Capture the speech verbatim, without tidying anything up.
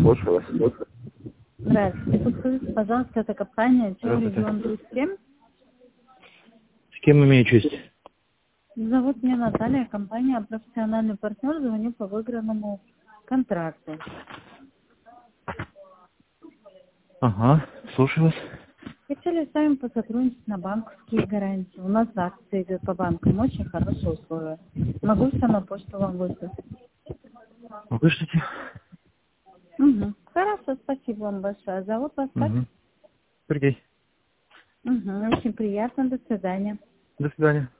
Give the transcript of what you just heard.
слушаю вас. Здравствуйте. Подскажите, пожалуйста, это компания ЧО «Регион тридцать семь». С кем имею честь? Зовут меня Наталья, компания «Профессиональный партнер», звоню по выигранному контракту. Ага, слушаю вас. Хотели с вами посотрудничать на банковские гарантии. У нас акция идет по банкам, очень хорошие условия. Могу все на почту вам выслать. Вышлите. Угу. Хорошо, спасибо вам большое. Зовут вас как? Угу. Сергей. Угу. Очень приятно. До свидания. До свидания.